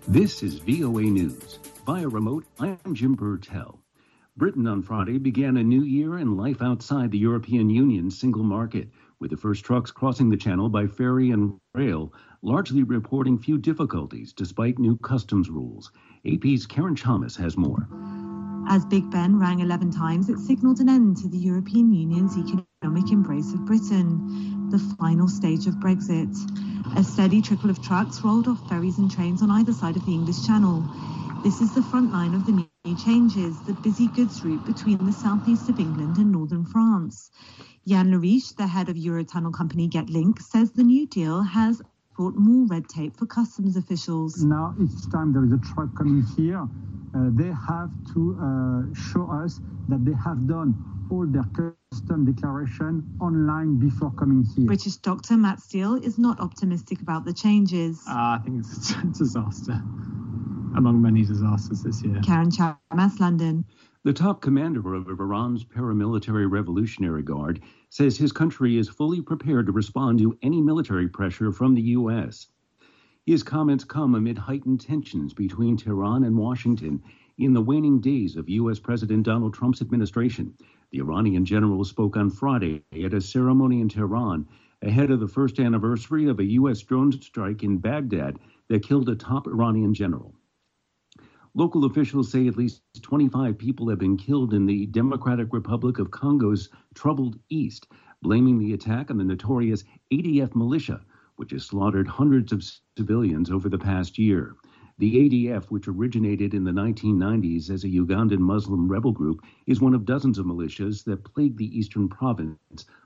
This is VOA News. Via remote, I'm Jim Burtell. Britain on Friday began a new year and life outside the European Union's single market, with the first trucks crossing the channel by ferry and rail, largely reporting few difficulties despite new customs rules. AP's Karen Chalmers has more. As Big Ben rang 11 times, it signalled an end to the European Union's economic embrace of Britain, the final stage of Brexit. A steady trickle of trucks rolled off ferries and trains on either side of the English Channel. This is the front line of the new changes, the busy goods route between the southeast of England and northern France. Yann Leriche, the head of Eurotunnel company Getlink, says the new deal has brought more red tape for customs officials. Now, each time there is a truck coming here, they have to show us that they have done all their custom declaration online before coming here. British doctor Matt Steele is not optimistic about the changes. I think it's a disaster, among many disasters this year. Karen Chalmers, London. The top commander of Iran's paramilitary Revolutionary Guard says his country is fully prepared to respond to any military pressure from the U.S. His comments come amid heightened tensions between Tehran and Washington in the waning days of U.S. President Donald Trump's administration. The Iranian general spoke on Friday at a ceremony in Tehran ahead of the first anniversary of a U.S. drone strike in Baghdad that killed a top Iranian general. Local officials say at least 25 people have been killed in the Democratic Republic of Congo's troubled east, blaming the attack on the notorious ADF militia, which has slaughtered hundreds of civilians over the past year. The ADF, which originated in the 1990s as a Ugandan Muslim rebel group, is one of dozens of militias that plague the eastern province